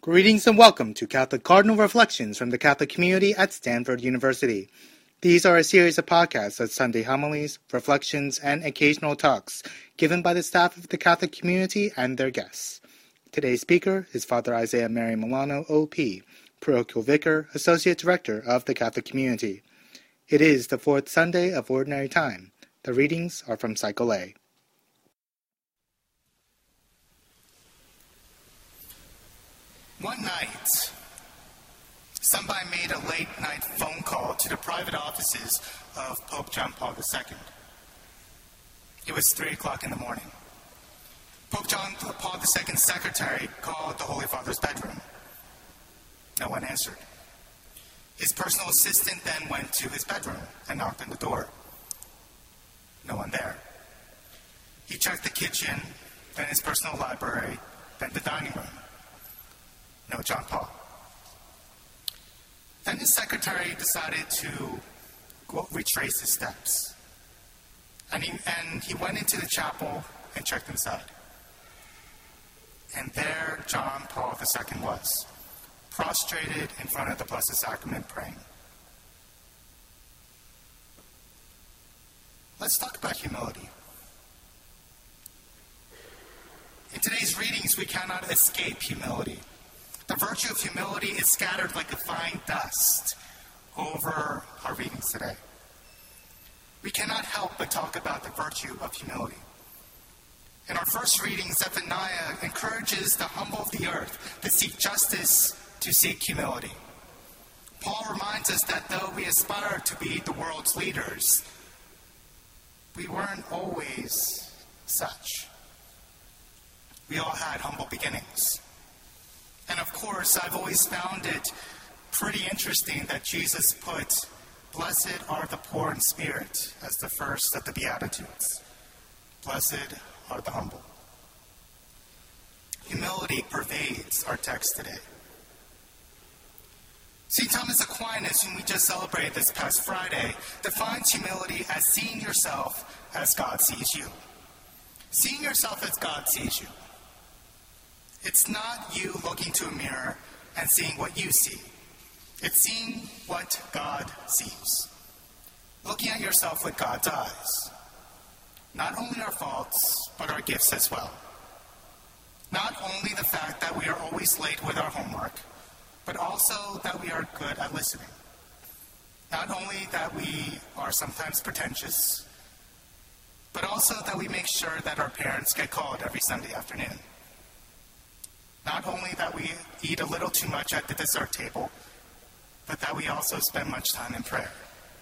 Greetings and welcome to Catholic Cardinal Reflections from the Catholic community at Stanford University. These are a series of podcasts of Sunday homilies, reflections, and occasional talks given by the staff of the Catholic community and their guests. Today's speaker is Father Isaiah Mary Milano, O.P., Parochial Vicar, Associate Director of the Catholic Community. It is the fourth Sunday of Ordinary Time. The readings are from Cycle A. One night, somebody made a late-night phone call to the private offices of Pope John Paul II. It was 3 o'clock in the morning. Pope John Paul II's secretary called the Holy Father's bedroom. No one answered. His personal assistant then went to his bedroom and knocked on the door. No one there. He checked the kitchen, then his personal library, then the dining room. No John Paul. Then his secretary decided to retrace his steps. And he went into the chapel and checked inside. And there John Paul II was, prostrated in front of the Blessed Sacrament praying. Let's talk about humility. In today's readings, we cannot escape humility. The virtue of humility is scattered like a fine dust over our readings today. We cannot help but talk about the virtue of humility. In our first reading, Zephaniah encourages the humble of the earth to seek justice, to seek humility. Paul reminds us that though we aspire to be the world's leaders, we weren't always such. We all had humble beginnings. And of course, I've always found it pretty interesting that Jesus put, "Blessed are the poor in spirit," as the first of the Beatitudes. Blessed are the humble. Humility pervades our text today. St. Thomas Aquinas, whom we just celebrated this past Friday, defines humility as seeing yourself as God sees you. Seeing yourself as God sees you. It's not you looking to a mirror and seeing what you see. It's seeing what God sees. Looking at yourself with God's eyes. Not only our faults, but our gifts as well. Not only the fact that we are always late with our homework, but also that we are good at listening. Not only that we are sometimes pretentious, but also that we make sure that our parents get called every Sunday afternoon. Not only that we eat a little too much at the dessert table, but that we also spend much time in prayer.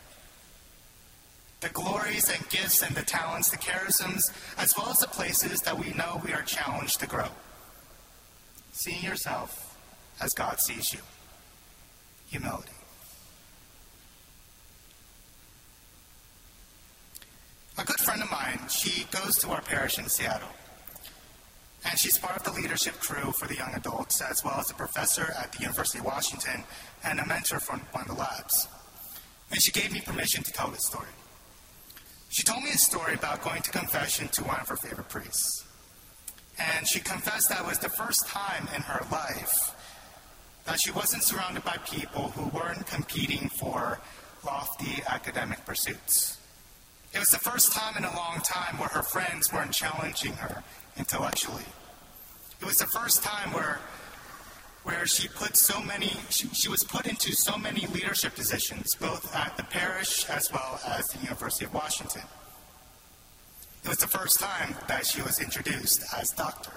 The glories and gifts and the talents, the charisms, as well as the places that we know we are challenged to grow. Seeing yourself as God sees you. Humility. A good friend of mine, she goes to our parish in Seattle. And she's part of the leadership crew for the young adults, as well as a professor at the University of Washington and a mentor for one of the labs. And she gave me permission to tell this story. She told me a story about going to confession to one of her favorite priests. And she confessed that it was the first time in her life that she wasn't surrounded by people who weren't competing for lofty academic pursuits. It was the first time in a long time where her friends weren't challenging her intellectually. It was the first time where she was put into so many leadership positions, both at the parish as well as the University of Washington. It was the first time that she was introduced as doctor.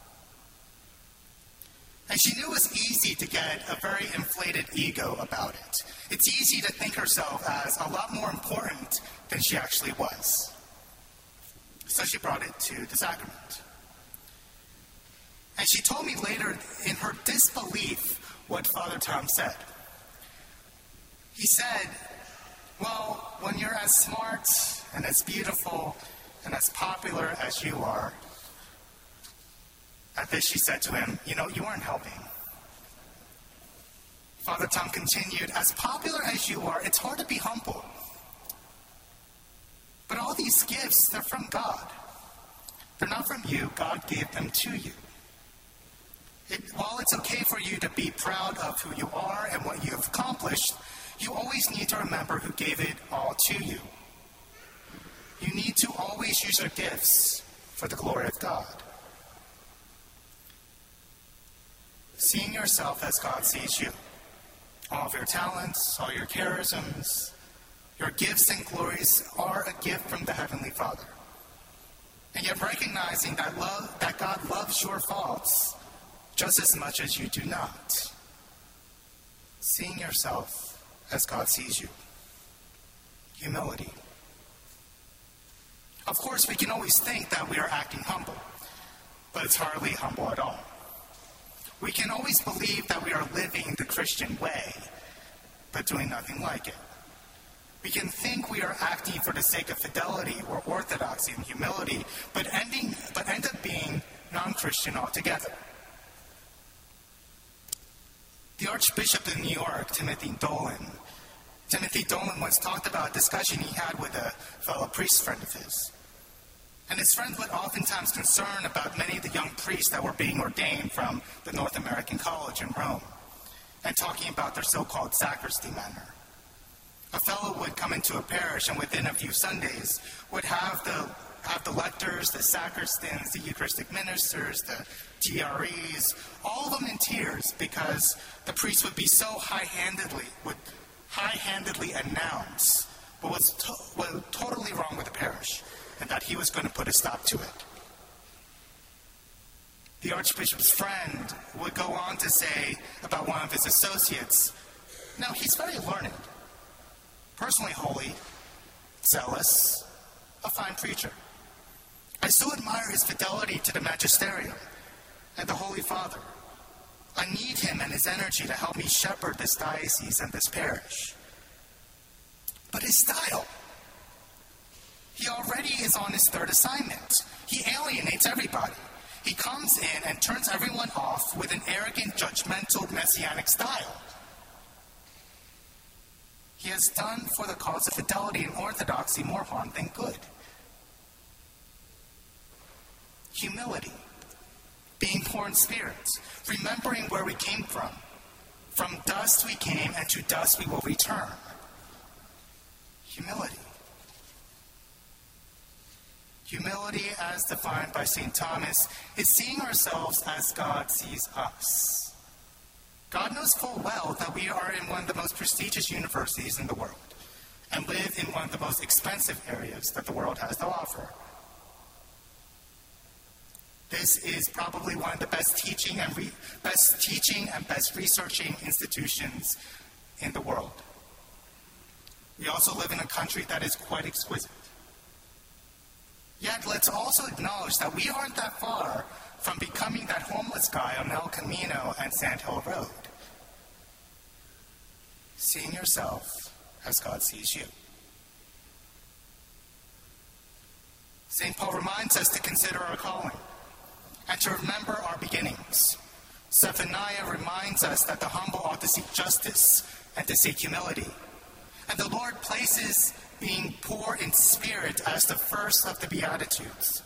And she knew it was easy to get a very inflated ego about it. It's easy to think herself as a lot more important than she actually was. So she brought it to the sacrament. And she told me later, in her disbelief, what Father Tom said. He said, well, when you're as smart and as beautiful and as popular as you are, at this she said to him, you aren't helping. Father Tom continued, as popular as you are, it's hard to be humble. But all these gifts, they're from God. They're not from you. God gave them to you. While it's okay for you to be proud of who you are and what you have accomplished, you always need to remember who gave it all to you. You need to always use your gifts for the glory of God. Seeing yourself as God sees you. All of your talents, all your charisms, your gifts and glories are a gift from the Heavenly Father. And yet recognizing that God loves your faults just as much as you do not. Seeing yourself as God sees you. Humility. Of course, we can always think that we are acting humble, but it's hardly humble at all. We can always believe that we are living the Christian way, but doing nothing like it. We can think we are acting for the sake of fidelity or orthodoxy and humility, but end up being non-Christian altogether. The Archbishop of New York, Timothy Dolan once talked about a discussion he had with a fellow priest friend of his. And his friend would oftentimes concern about many of the young priests that were being ordained from the North American College in Rome, and talking about their so-called sacristy manner. A fellow would come into a parish and within a few Sundays would have the lectors, the sacristans, the Eucharistic ministers, the TREs, all of them in tears because the priest would be so high-handedly announce what was totally wrong with the parish and that he was going to put a stop to it. The Archbishop's friend would go on to say about one of his associates, "Now, he's very learned, personally holy, zealous, a fine preacher. I so admire his fidelity to the magisterium and the Holy Father. I need him and his energy to help me shepherd this diocese and this parish. But his style, he already is on his third assignment. He alienates everybody. He comes in and turns everyone off with an arrogant, judgmental, messianic style. He has done for the cause of fidelity and orthodoxy more harm than good." Humility. Being poor in spirit. Remembering where we came from. From dust we came, and to dust we will return. Humility. Humility, as defined by St. Thomas, is seeing ourselves as God sees us. God knows full well that we are in one of the most prestigious universities in the world and live in one of the most expensive areas that the world has to offer. This is probably one of the best teaching and best researching institutions in the world. We also live in a country that is quite exquisite. Yet let's also acknowledge that we aren't that far from becoming that homeless guy on El Camino and Sand Hill Road. Seeing yourself as God sees you. St. Paul reminds us to consider our calling and to remember our beginnings. Zephaniah reminds us that the humble ought to seek justice and to seek humility. And the Lord places being poor in spirit as the first of the Beatitudes.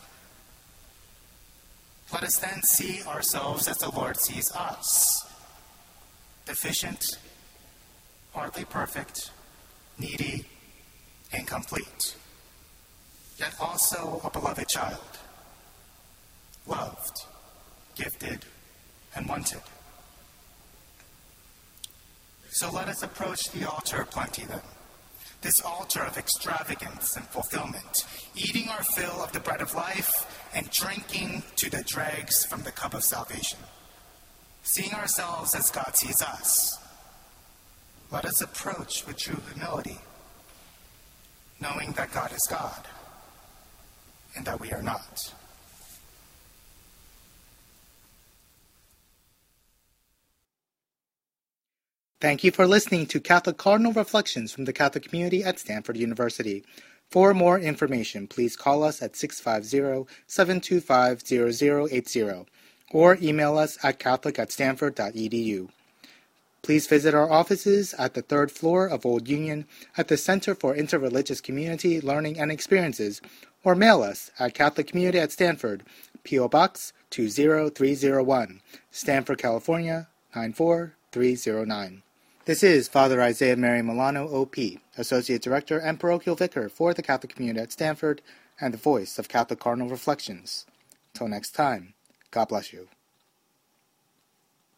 Let us then see ourselves as the Lord sees us. Deficient, hardly perfect, needy, incomplete. Yet also a beloved child. Loved, gifted, and wanted. So let us approach the altar of plenty then. This altar of extravagance and fulfillment, eating our fill of the bread of life and drinking to the dregs from the cup of salvation. Seeing ourselves as God sees us, let us approach with true humility, knowing that God is God and that we are not. Thank you for listening to Catholic Cardinal Reflections from the Catholic Community at Stanford University. For more information, please call us at 650-725-0080 or email us at catholic@stanford.edu. Please visit our offices at the 3rd floor of Old Union at the Center for Interreligious Community, Learning, and Experiences, or mail us at Catholic Community at Stanford, P.O. Box 20301, Stanford, California 94309. This is Father Isaiah Mary Milano, O.P., Associate Director and Parochial Vicar for the Catholic Community at Stanford and the voice of Catholic Cardinal Reflections. Till next time, God bless you.